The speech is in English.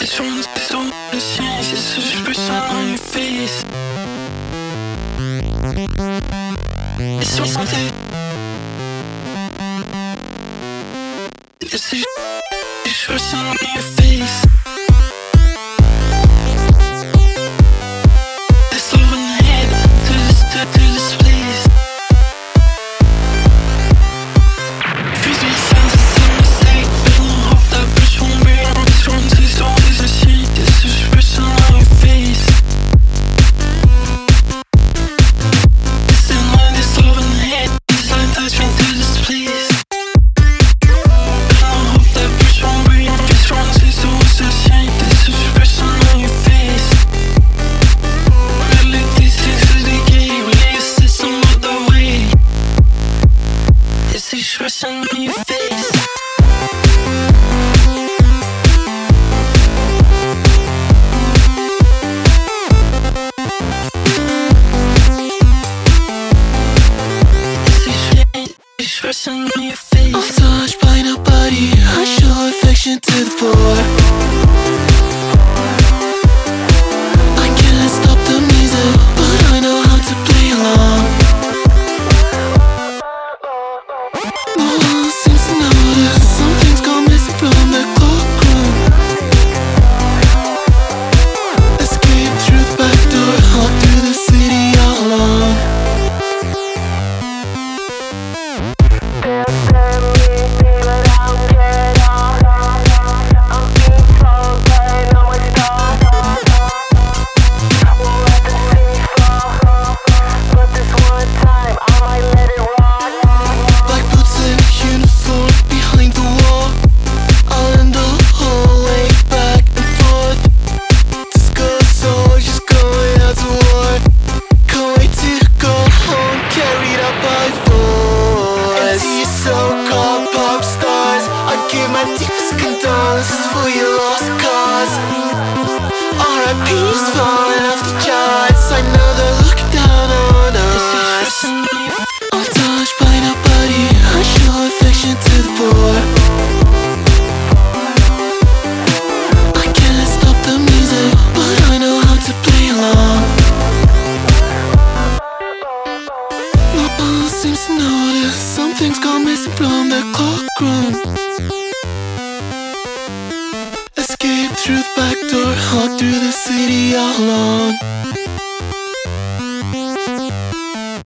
It's on the change, it's a expression on your face. It's on something. It's a expression on your face. It's over the head to this place. Freeze me sounds it's a mistake, but I don't hope that bitch won't be on this one. This all is a shit. It's a expression on your face. It's in line, it's over the head. It's like touch me to this place. Expression on your face. Expression on your face. I'm touched by nobody. I show affection to the floor. I can't stop the music, but I know how to play along. No one seems to notice something's gone missing from the cloakroom. Escape through the back door, walk through the city all alone. Deepest condolences for your lost cause. R.I.P's falling off the charts. I know they're looking down on us. I'm touched by nobody. I show affection to the floor. I can't stop the music, but I know how to play along. No one seems to notice something's gone missing from the cloakroom. Escape through the back door, walk through the city all alone.